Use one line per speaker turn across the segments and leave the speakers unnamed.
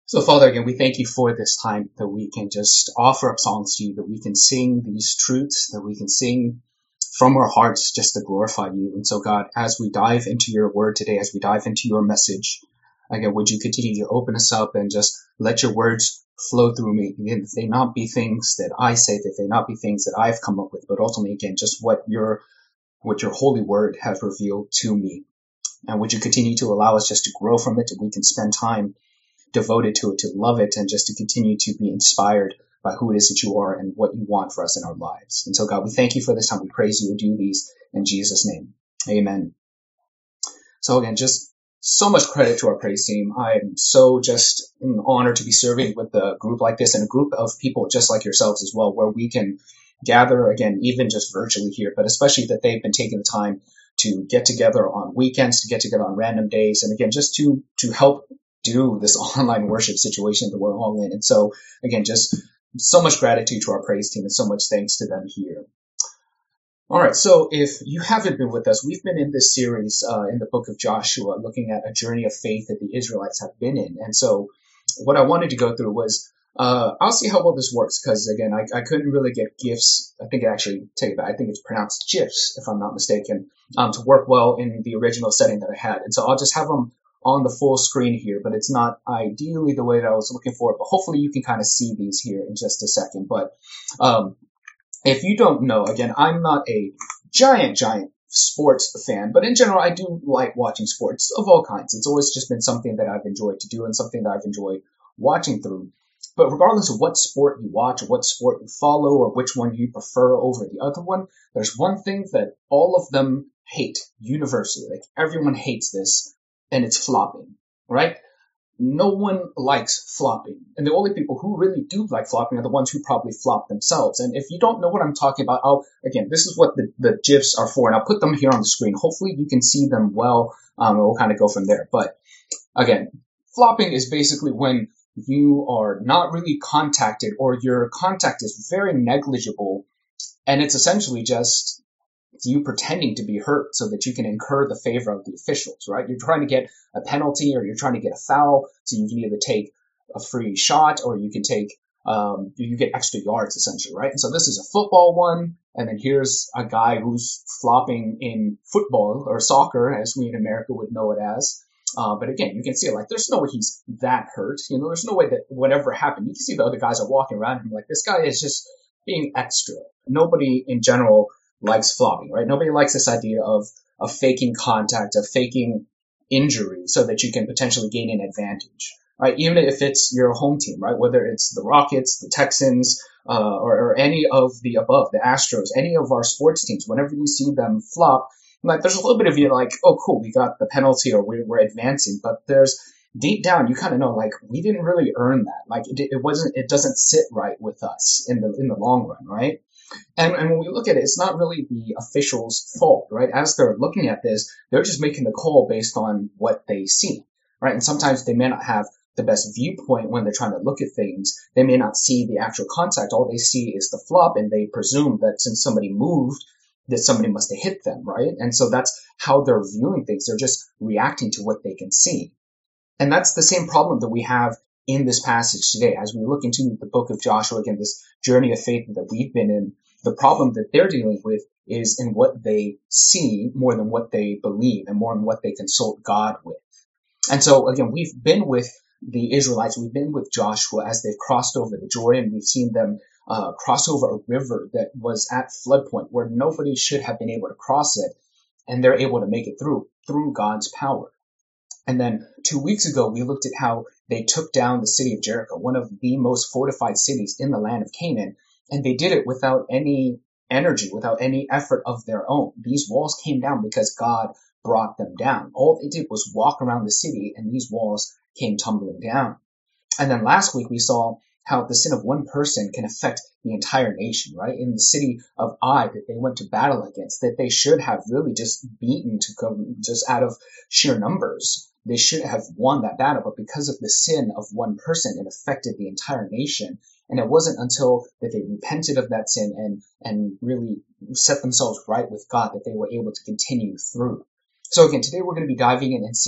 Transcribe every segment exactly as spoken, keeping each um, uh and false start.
So, Father, again, we thank you for this time that we can just offer up songs to you, that we can sing these truths, that we can sing from our hearts just to glorify you. And so, God, as we dive into your word today, as we dive into your message, again, would you continue to open us up and just let your words flow through me? Again, that they not be things that I say, that they not be things that I've come up with, but ultimately, again, just what your what your holy word has revealed to me. And would you continue to allow us just to grow from it, that we can spend time devoted to it, to love it, and just to continue to be inspired by who it is that you are and what you want for us in our lives. And so, God, we thank you for this time. We praise you and do these in Jesus' name. Amen. So again, just so much credit to our praise team. I'm so just honored to be serving with a group like this and a group of people just like yourselves as well, where we can gather, again, even just virtually here, but especially that they've been taking the time to get together on weekends, to get together on random days, and again, just to to help do this online worship situation that we're all in. And so, again, just so much gratitude to our praise team and so much thanks to them here. All right, so if you haven't been with us, we've been in this series uh, in the book of Joshua, looking at a journey of faith that the Israelites have been in. And so what I wanted to go through was, uh, I'll see how well this works, because again, I, I couldn't really get GIFs. I think it actually, take it back, I think it's pronounced GIFs, if I'm not mistaken, um, to work well in the original setting that I had. And so I'll just have them on the full screen here, but it's not ideally the way that I was looking for it. But hopefully you can kind of see these here in just a second. But um, if you don't know, again, I'm not a giant, giant sports fan, but in general, I do like watching sports of all kinds. It's always just been something that I've enjoyed to do and something that I've enjoyed watching through. But regardless of what sport you watch or what sport you follow or which one you prefer over the other one, there's one thing that all of them hate universally. Like everyone hates this, and it's flopping, right? No one likes flopping. And the only people who really do like flopping are the ones who probably flop themselves. And if you don't know what I'm talking about, I'll, again, this is what the, the GIFs are for, and I'll put them here on the screen. Hopefully you can see them well, um, and we'll kind of go from there. But again, flopping is basically when you are not really contacted, or your contact is very negligible, and it's essentially just you pretending to be hurt so that you can incur the favor of the officials, right? You're trying to get a penalty, or you're trying to get a foul, so you can either take a free shot or you can take, um, you get extra yards essentially, right? And so this is a football one, and then here's a guy who's flopping in football or soccer, as we in America would know it as. Uh, but again, you can see it like there's no way he's that hurt. You know, there's no way that whatever happened. You can see the other guys are walking around him like this guy is just being extra. Nobody in general likes flopping, right? Nobody likes this idea of of faking contact, of faking injury so that you can potentially gain an advantage, right? Even if it's your home team, right? Whether it's the Rockets, the Texans, uh, or, or any of the above, the Astros, any of our sports teams, whenever you see them flop, like there's a little bit of you like, oh, cool, we got the penalty or we're, we're advancing, but there's deep down, you kind of know, like, we didn't really earn that. Like, it, it wasn't, it doesn't sit right with us in the in the long run, right? And, and when we look at it, it's not really the officials' fault, right? As they're looking at this, they're just making the call based on what they see, right? And sometimes they may not have the best viewpoint when they're trying to look at things. They may not see the actual contact. All they see is the flop, and they presume that since somebody moved, that somebody must have hit them, right? And so that's how they're viewing things. They're just reacting to what they can see. And that's the same problem that we have in this passage today. As we look into the book of Joshua, again, this journey of faith that we've been in, the problem that they're dealing with is in what they see more than what they believe, and more than what they consult God with. And so, again, we've been with the Israelites, we've been with Joshua as they've crossed over the Jordan. We've seen them uh, cross over a river that was at flood point where nobody should have been able to cross it, and they're able to make it through, through God's power. And then two weeks ago, we looked at how they took down the city of Jericho, one of the most fortified cities in the land of Canaan, and they did it without any energy, without any effort of their own. These walls came down because God brought them down. All they did was walk around the city, and these walls came tumbling down. And then last week, we saw how the sin of one person can affect the entire nation, right? In the city of Ai that they went to battle against, that they should have really just beaten to come just out of sheer numbers. They should have won that battle, but because of the sin of one person, it affected the entire nation. And it wasn't until that they repented of that sin and, and really set themselves right with God that they were able to continue through. So again, today we're going to be diving in and seeing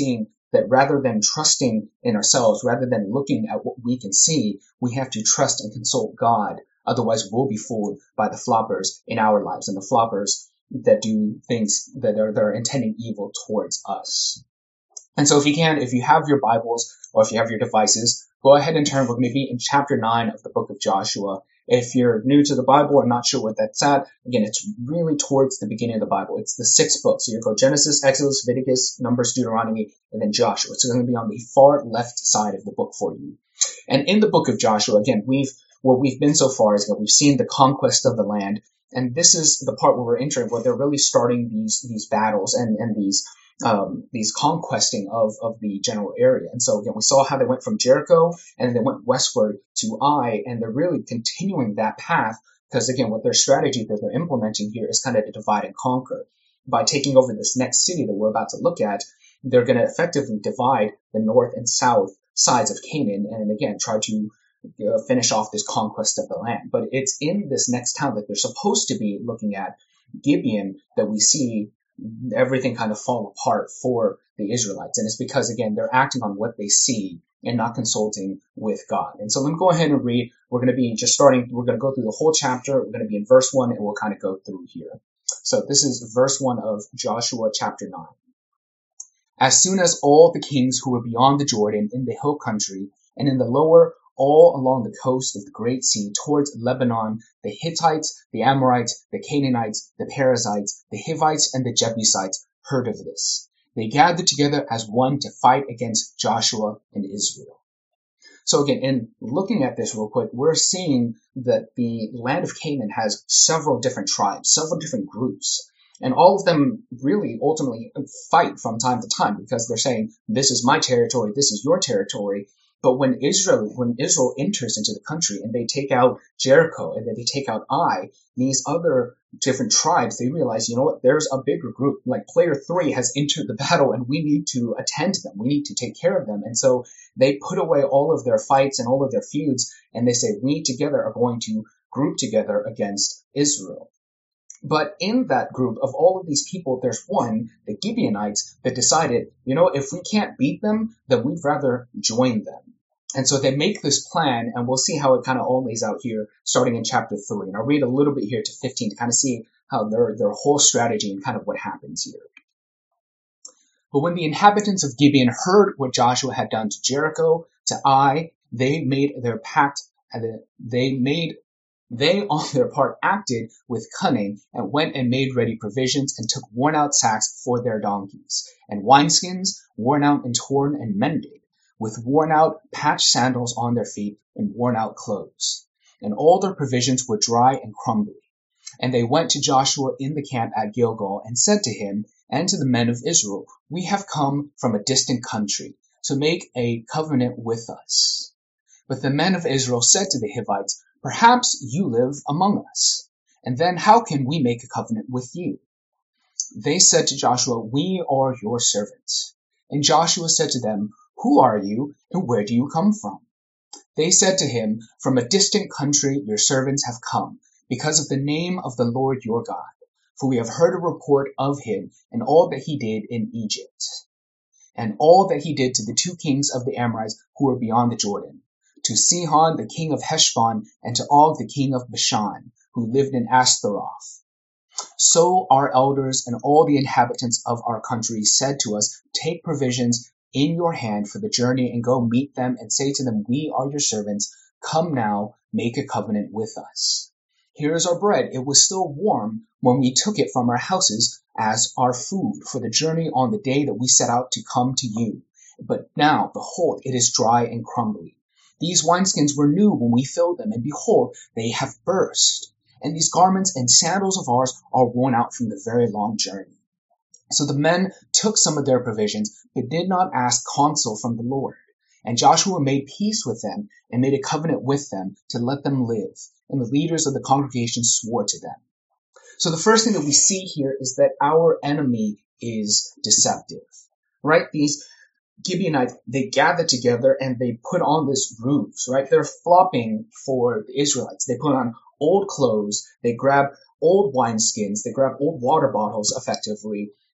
that rather than trusting in ourselves, rather than looking at what we can see, we have to trust and consult God. Otherwise, we'll be fooled by the floppers in our lives and the floppers that do things that are, that are intending evil towards us. And so if you can, if you have your Bibles or if you have your devices, go ahead and turn. We're going to be in chapter nine of the book of Joshua. If you're new to the Bible or not sure what that's at, again, it's really towards the beginning of the Bible. It's the sixth book. So you go Genesis, Exodus, Leviticus, Numbers, Deuteronomy, and then Joshua. It's going to be on the far left side of the book for you. And in the book of Joshua, again, we've where we've been so far is that we've seen the conquest of the land. And this is the part where we're entering, where they're really starting these these battles and, and these um, these conquesting of, of the general area. And so again, we saw how they went from Jericho and then they went westward to Ai, and they're really continuing that path because again, what their strategy that they're implementing here is kind of to divide and conquer. By taking over this next city that we're about to look at, they're going to effectively divide the north and south sides of Canaan and again, try to uh, finish off this conquest of the land. But it's in this next town that they're supposed to be looking at, Gibeon, that we see everything kind of fall apart for the Israelites. And it's because, again, they're acting on what they see and not consulting with God. And so let me go ahead and read. We're going to be just starting, we're going to go through the whole chapter. We're going to be in verse one, and we'll kind of go through here. So this is verse one of Joshua chapter nine. As soon as all the kings who were beyond the Jordan in the hill country and in the lower, all along the coast of the Great Sea towards Lebanon, the Hittites, the Amorites, the Canaanites, the Perizzites, the Hivites, and the Jebusites heard of this. They gathered together as one to fight against Joshua and Israel. So again, in looking at this real quick, we're seeing that the land of Canaan has several different tribes, several different groups. And all of them really ultimately fight from time to time because they're saying, this is my territory, this is your territory. But when Israel, when Israel enters into the country and they take out Jericho and then they take out Ai, these other different tribes, they realize, you know what, there's a bigger group. Like player three has entered the battle and we need to attend to them. We need to take care of them. And so they put away all of their fights and all of their feuds and they say, we together are going to group together against Israel. But in that group of all of these people, there's one, the Gibeonites, that decided, you know, if we can't beat them, then we'd rather join them. And so they make this plan, and we'll see how it kind of all lays out here, starting in chapter three. And I'll read a little bit here to fifteen to kind of see how their, their whole strategy and kind of what happens here. But when the inhabitants of Gibeon heard what Joshua had done to Jericho, to Ai, they made their pact, and they made They, on their part, acted with cunning and went and made ready provisions and took worn-out sacks for their donkeys, and wineskins, worn out and torn and mended, with worn-out patched sandals on their feet and worn-out clothes. And all their provisions were dry and crumbly. And they went to Joshua in the camp at Gilgal and said to him and to the men of Israel, we have come from a distant country, so make a covenant with us. But the men of Israel said to the Hivites, perhaps you live among us, and then how can we make a covenant with you? They said to Joshua, we are your servants. And Joshua said to them, who are you, and where do you come from? They said to him, from a distant country your servants have come, because of the name of the Lord your God. For we have heard a report of him, and all that he did in Egypt, and all that he did to the two kings of the Amorites who were beyond the Jordan, to Sihon the king of Heshbon, and to Og the king of Bashan, who lived in Ashtaroth. So our elders and all the inhabitants of our country said to us, take provisions in your hand for the journey and go meet them and say to them, we are your servants. Come now, make a covenant with us. Here is our bread. It was still warm when we took it from our houses as our food for the journey on the day that we set out to come to you. But now, behold, it is dry and crumbly. These wineskins were new when we filled them, and behold, they have burst. And these garments and sandals of ours are worn out from the very long journey. So the men took some of their provisions, but did not ask counsel from the Lord. And Joshua made peace with them, and made a covenant with them to let them live. And the leaders of the congregation swore to them. So the first thing that we see here is that our enemy is deceptive, right? These Gibeonites, they gather together and they put on this ruse, right? They're flopping for the Israelites. They put on old clothes, they grab old wineskins, they grab old water bottles effectively,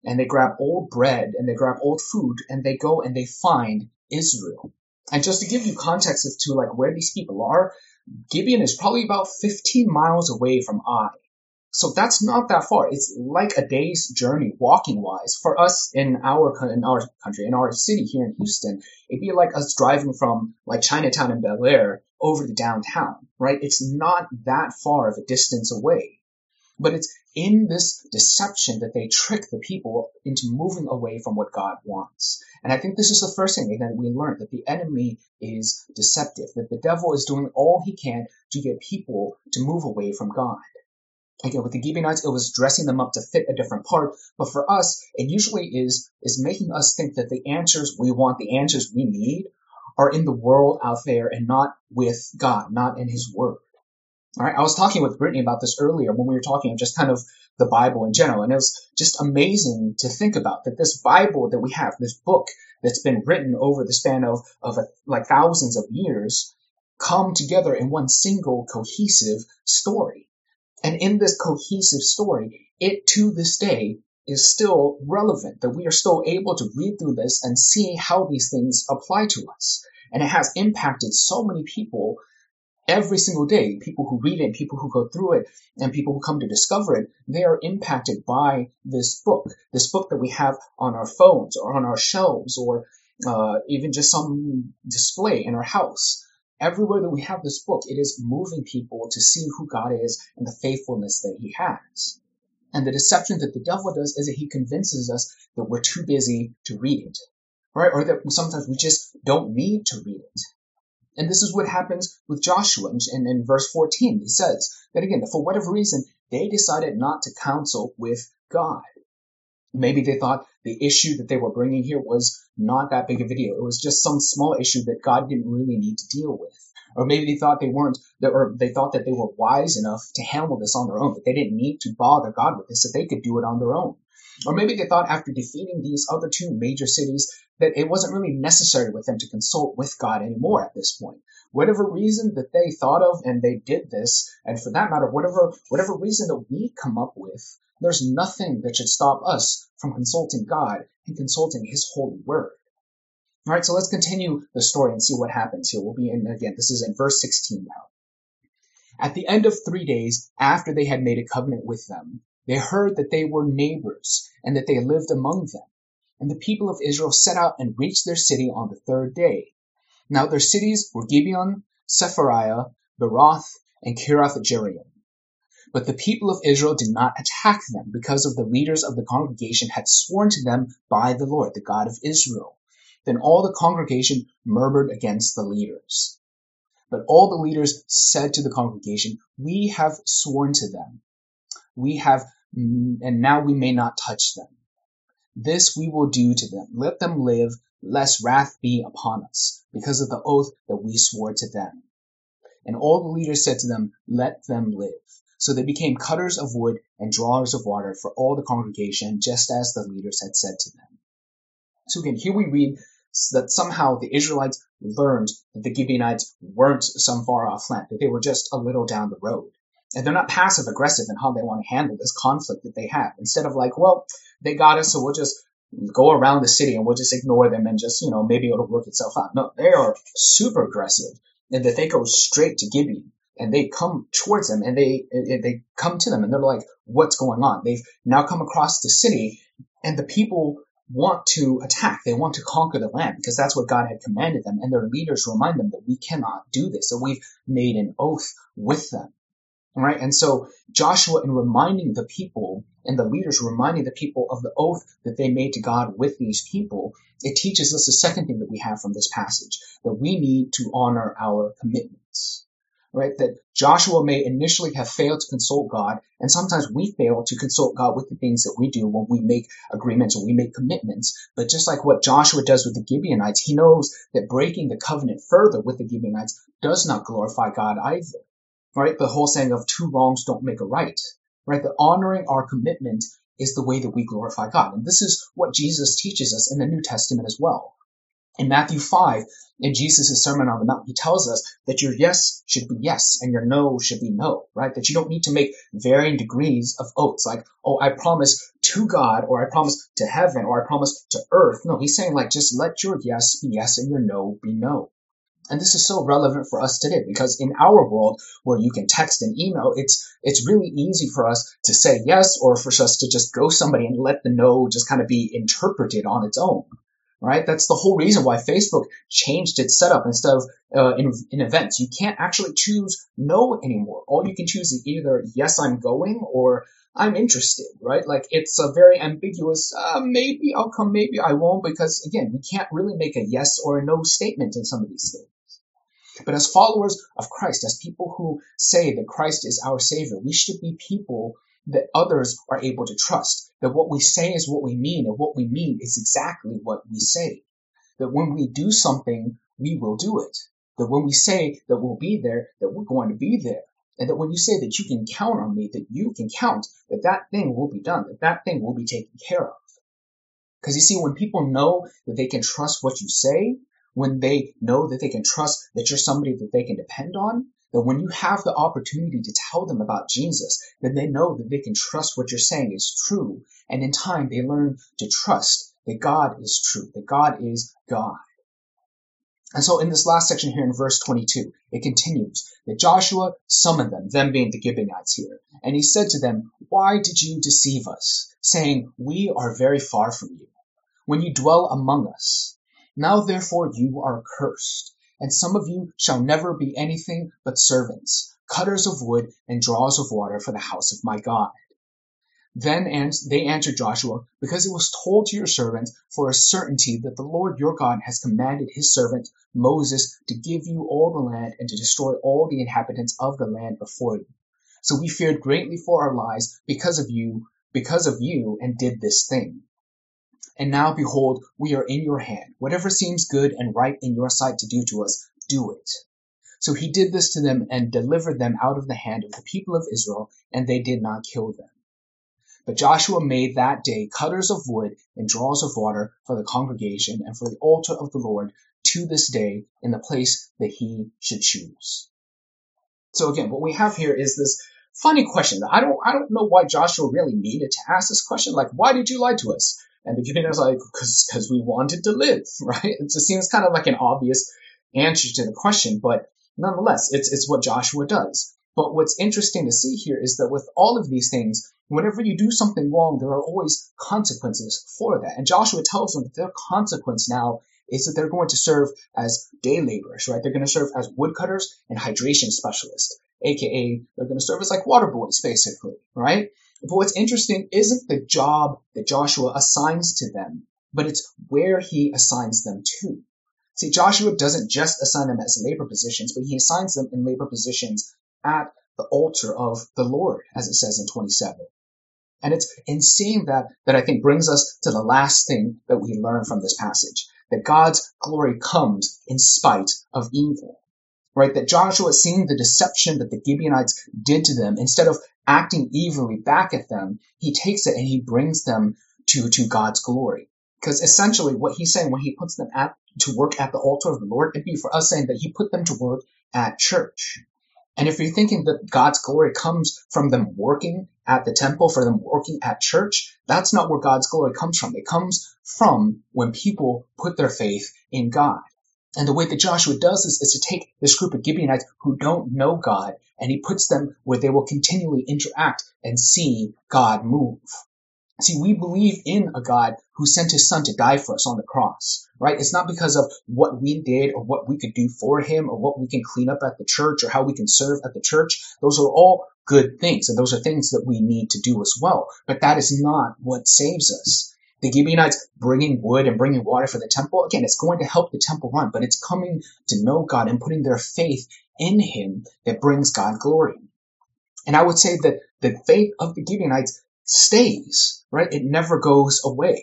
and they grab old bread and they grab old food and they go and they find Israel. And just to give you context as to like where these people are, Gibeon is probably about fifteen miles away from Ai. So that's not that far. It's like a day's journey walking wise. For us in our in our country, in our city here in Houston, it'd be like us driving from like Chinatown and Bel Air over to downtown, right? It's not that far of a distance away. But it's in this deception that they trick the people into moving away from what God wants. And I think this is the first thing that we learn, that the enemy is deceptive, that the devil is doing all he can to get people to move away from God. Again, with the Gibeonites, it was dressing them up to fit a different part. But for us, it usually is, is making us think that the answers we want, the answers we need, are in the world out there and not with God, not in his word. All right, I was talking with Brittany about this earlier when we were talking of just kind of the Bible in general. And it was just amazing to think about that this Bible that we have, this book that's been written over the span of, of a, like thousands of years, come together in one single cohesive story. And in this cohesive story, it to this day is still relevant, that we are still able to read through this and see how these things apply to us. And it has impacted so many people every single day. People who read it, people who go through it, and people who come to discover it, they are impacted by this book, this book that we have on our phones or on our shelves or uh, even just some display in our house. Everywhere that we have this book, it is moving people to see who God is and the faithfulness that he has. And the deception that the devil does is that he convinces us that we're too busy to read it, right? Or that sometimes we just don't need to read it. And this is what happens with Joshua. And in verse fourteen, he says that again, for whatever reason, they decided not to counsel with God. Maybe they thought the issue that they were bringing here was not that big of a deal. It was just some small issue that God didn't really need to deal with. Or maybe they thought they weren't, or they thought that they were wise enough to handle this on their own, that they didn't need to bother God with this, that they could do it on their own. Or maybe they thought after defeating these other two major cities that it wasn't really necessary with them to consult with God anymore at this point. Whatever reason that they thought of and they did this, and for that matter, whatever whatever reason that we come up with, there's nothing that should stop us from consulting God and consulting his holy word. All right, so let's continue the story and see what happens here. We'll be in, again, this is in verse sixteen now. At the end of three days after they had made a covenant with them, they heard that they were neighbors and that they lived among them. And the people of Israel set out and reached their city on the third day. Now their cities were Gibeon, Sephariah, Beroth, and Kiriath-Jearim. But the people of Israel did not attack them because of the leaders of the congregation had sworn to them by the Lord, the God of Israel. Then all the congregation murmured against the leaders. But all the leaders said to the congregation, "We have sworn to them. We have, and now we may not touch them. This we will do to them. Let them live, lest wrath be upon us, because of the oath that we swore to them." And all the leaders said to them, "Let them live." So they became cutters of wood and drawers of water for all the congregation, just as the leaders had said to them. So again, here we read that somehow the Israelites learned that the Gibeonites weren't some far off land, that they were just a little down the road. And they're not passive aggressive in how they want to handle this conflict that they have. Instead of like, well, they got us, so we'll just go around the city and we'll just ignore them and just, you know, maybe it'll work itself out. No, they are super aggressive, and that they go straight to Gibeon. And they come towards them and they they come to them and they're like, what's going on? They've now come across the city, and the people want to attack. They want to conquer the land because that's what God had commanded them. And their leaders remind them that we cannot do this, that we've made an oath with them. All right. And so Joshua, in reminding the people and the leaders reminding the people of the oath that they made to God with these people, it teaches us the second thing that we have from this passage, that we need to honor our commitments. Right, that Joshua may initially have failed to consult God, and sometimes we fail to consult God with the things that we do when we make agreements or we make commitments. But just like what Joshua does with the Gibeonites, he knows that breaking the covenant further with the Gibeonites does not glorify God either. Right, the whole saying of two wrongs don't make a right. Right, that honoring our commitment is the way that we glorify God. And this is what Jesus teaches us in the New Testament as well. In Matthew five, in Jesus' Sermon on the Mount, he tells us that your yes should be yes and your no should be no, right? That you don't need to make varying degrees of oaths, like, oh, I promise to God, or I promise to heaven, or I promise to earth. No, he's saying, like, just let your yes be yes and your no be no. And this is so relevant for us today, because in our world where you can text and email, it's it's really easy for us to say yes, or for us to just go somebody and let the no just kind of be interpreted on its own. Right? That's the whole reason why Facebook changed its setup instead of uh, in, in events. You can't actually choose no anymore. All you can choose is either yes, I'm going, or I'm interested, right? Like, it's a very ambiguous, uh, maybe I'll come, maybe I won't, because again, we can't really make a yes or a no statement in some of these things. But as followers of Christ, as people who say that Christ is our Savior, we should be people that others are able to trust, that what we say is what we mean, and what we mean is exactly what we say. That when we do something, we will do it. That when we say that we'll be there, that we're going to be there. And that when you say that you can count on me, that you can count, that that thing will be done, that that thing will be taken care of. Because you see, when people know that they can trust what you say, when they know that they can trust that you're somebody that they can depend on, that when you have the opportunity to tell them about Jesus, then they know that they can trust what you're saying is true. And in time, they learn to trust that God is true, that God is God. And so in this last section here in verse twenty-two, it continues that Joshua summoned them, them being the Gibeonites here. And he said to them, why did you deceive us, saying, we are very far from you, when you dwell among us? Now therefore you are cursed. And some of you shall never be anything but servants, cutters of wood and drawers of water for the house of my God. Then they answered Joshua, because it was told to your servants for a certainty that the Lord your God has commanded his servant Moses to give you all the land and to destroy all the inhabitants of the land before you. So we feared greatly for our lives because of you, because of you, and did this thing. And now, behold, we are in your hand. Whatever seems good and right in your sight to do to us, do it. So he did this to them and delivered them out of the hand of the people of Israel, and they did not kill them. But Joshua made that day cutters of wood and drawers of water for the congregation and for the altar of the Lord to this day in the place that he should choose. So again, what we have here is this funny question. I don't, I don't know why Joshua really needed to ask this question. Like, why did you lie to us? And the Gibeonites are like, because because we wanted to live, right? It just seems kind of like an obvious answer to the question, but nonetheless, it's it's what Joshua does. But what's interesting to see here is that with all of these things, whenever you do something wrong, there are always consequences for that. And Joshua tells them that their consequence now is that they're going to serve as day laborers, right? They're going to serve as woodcutters and hydration specialists, aka they're going to serve as like water boys, basically, right? But what's interesting isn't the job that Joshua assigns to them, but it's where he assigns them to. See, Joshua doesn't just assign them as labor positions, but he assigns them in labor positions at the altar of the Lord, as it says in twenty-seven. And it's in seeing that that I think brings us to the last thing that we learn from this passage, that God's glory comes in spite of evil. Right? That Joshua, seeing the deception that the Gibeonites did to them, instead of acting evilly back at them, he takes it and he brings them to, to God's glory. Because essentially what he's saying when he puts them at, to work at the altar of the Lord, it'd be for us saying that he put them to work at church. And if you're thinking that God's glory comes from them working at the temple, for them working at church, that's not where God's glory comes from. It comes from when people put their faith in God. And the way that Joshua does this is to take this group of Gibeonites who don't know God, and he puts them where they will continually interact and see God move. See, we believe in a God who sent his son to die for us on the cross, right? It's not because of what we did or what we could do for him or what we can clean up at the church or how we can serve at the church. Those are all good things, and those are things that we need to do as well. But that is not what saves us. The Gibeonites bringing wood and bringing water for the temple, again, it's going to help the temple run, but it's coming to know God and putting their faith in him that brings God glory. And I would say that the faith of the Gibeonites stays, right? It never goes away.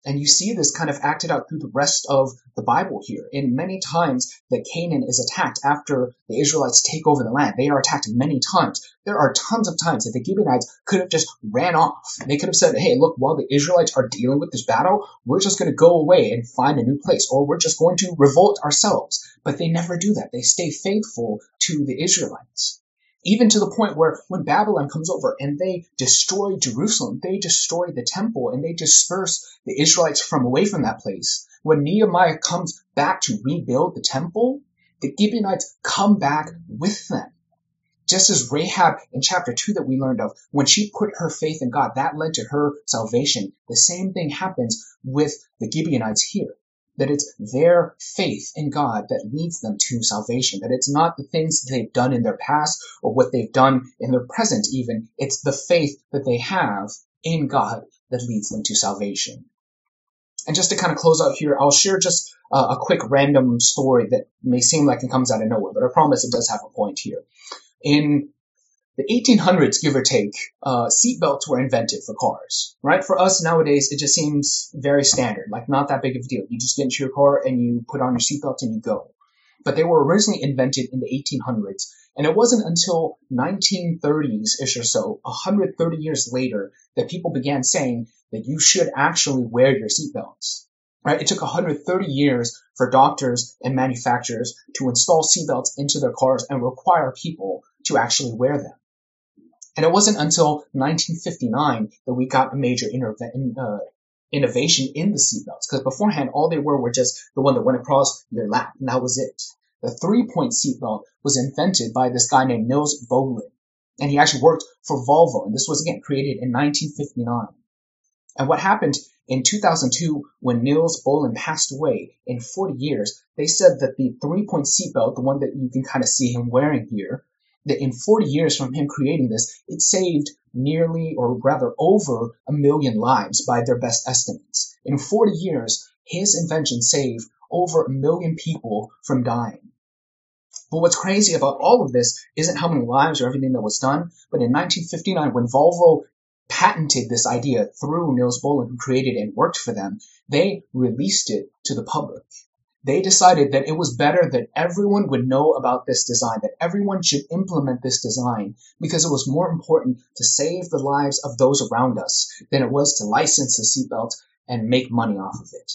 And you see this kind of acted out through the rest of the Bible here. In many times that Canaan is attacked after the Israelites take over the land, they are attacked many times. There are tons of times that the Gibeonites could have just ran off. They could have said, hey, look, while the Israelites are dealing with this battle, we're just going to go away and find a new place, or we're just going to revolt ourselves. But they never do that. They stay faithful to the Israelites. Even to the point where when Babylon comes over and they destroy Jerusalem, they destroy the temple, and they disperse the Israelites from away from that place. When Nehemiah comes back to rebuild the temple, the Gibeonites come back with them. Just as Rahab in chapter two that we learned of, when she put her faith in God, that led to her salvation. The same thing happens with the Gibeonites here. That it's their faith in God that leads them to salvation. That it's not the things they've done in their past or what they've done in their present even. It's the faith that they have in God that leads them to salvation. And just to kind of close out here, I'll share just uh, a quick random story that may seem like it comes out of nowhere, but I promise it does have a point here. In the eighteen hundreds, give or take, uh, seatbelts were invented for cars, right? For us nowadays, it just seems very standard, like not that big of a deal. You just get into your car and you put on your seatbelt and you go. But they were originally invented in the eighteen hundreds, and it wasn't until nineteen thirties-ish or so, one hundred thirty years later, that people began saying that you should actually wear your seatbelts. Right? It took one hundred thirty years for doctors and manufacturers to install seatbelts into their cars and require people to actually wear them. And it wasn't until nineteen fifty-nine that we got a major interve- uh, innovation in the seatbelts, because beforehand, all they were were just the one that went across your lap, and that was it. The three-point seatbelt was invented by this guy named Nils Bohlin, and he actually worked for Volvo, and this was, again, created in nineteen fifty-nine. And what happened in two thousand two, when Nils Bohlin passed away, in forty years, they said that the three-point seatbelt, the one that you can kind of see him wearing here, that in forty years from him creating this, it saved nearly, or rather over, a million lives by their best estimates. In forty years, his invention saved over a million people from dying. But what's crazy about all of this isn't how many lives or everything that was done, but in nineteen fifty-nine, when Volvo patented this idea through Nils Bohlin, who created and worked for them, they released it to the public. They decided that it was better that everyone would know about this design, that everyone should implement this design, because it was more important to save the lives of those around us than it was to license the seatbelt and make money off of it.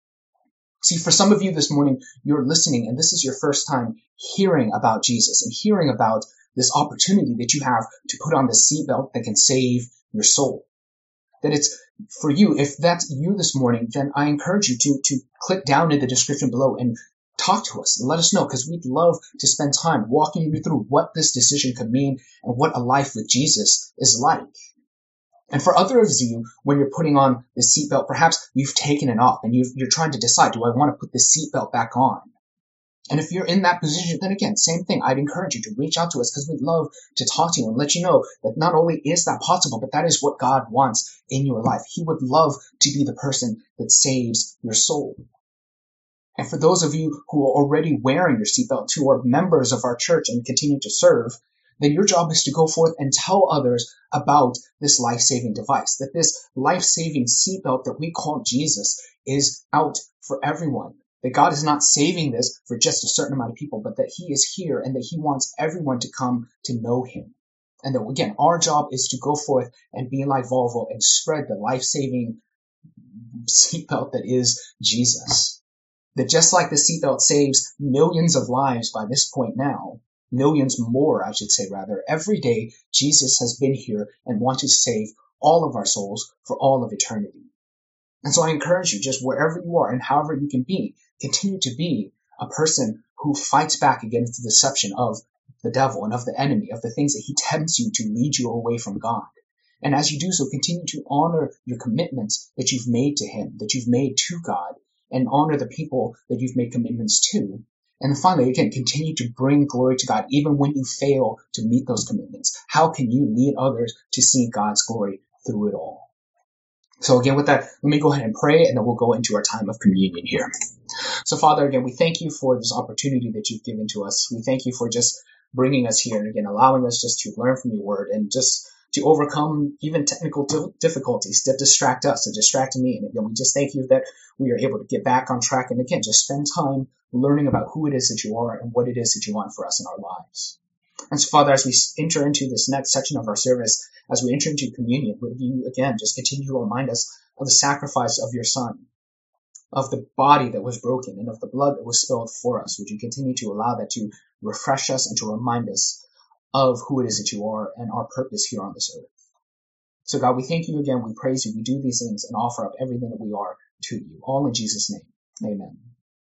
See, for some of you this morning, you're listening, and this is your first time hearing about Jesus and hearing about this opportunity that you have to put on the seatbelt that can save your soul. That it's for you. If that's you this morning, then I encourage you to, to click down in the description below and talk to us and let us know, because we'd love to spend time walking you through what this decision could mean and what a life with Jesus is like. And for others of you, when you're putting on the seatbelt, perhaps you've taken it off and you've, you're trying to decide, do I want to put the seatbelt back on? And if you're in that position, then again, same thing. I'd encourage you to reach out to us, because we'd love to talk to you and let you know that not only is that possible, but that is what God wants in your life. He would love to be the person that saves your soul. And for those of you who are already wearing your seatbelt, who are members of our church and continue to serve, then your job is to go forth and tell others about this life-saving device, that this life-saving seatbelt that we call Jesus is out for everyone. That God is not saving this for just a certain amount of people, but that he is here and that he wants everyone to come to know him. And that, again, our job is to go forth and be like Volvo and spread the life-saving seatbelt that is Jesus. That just like the seatbelt saves millions of lives by this point now, millions more, I should say rather, every day Jesus has been here and wanted to save all of our souls for all of eternity. And so I encourage you, just wherever you are and however you can be, continue to be a person who fights back against the deception of the devil and of the enemy, of the things that he tempts you to lead you away from God. And as you do so, continue to honor your commitments that you've made to him, that you've made to God, and honor the people that you've made commitments to. And finally, again, continue to bring glory to God, even when you fail to meet those commitments. How can you lead others to see God's glory through it all? So again, with that, let me go ahead and pray, and then we'll go into our time of communion here. So Father, again, we thank you for this opportunity that you've given to us. We thank you for just bringing us here and again, allowing us just to learn from your word and just to overcome even technical difficulties that distract us and distract me. And again, we just thank you that we are able to get back on track and again, just spend time learning about who it is that you are and what it is that you want for us in our lives. And so, Father, as we enter into this next section of our service, as we enter into communion, would you again just continue to remind us of the sacrifice of your Son, of the body that was broken and of the blood that was spilled for us? Would you continue to allow that to refresh us and to remind us of who it is that you are and our purpose here on this earth? So God, we thank you again. We praise you. We do these things and offer up everything that we are to you. All in Jesus' name. Amen.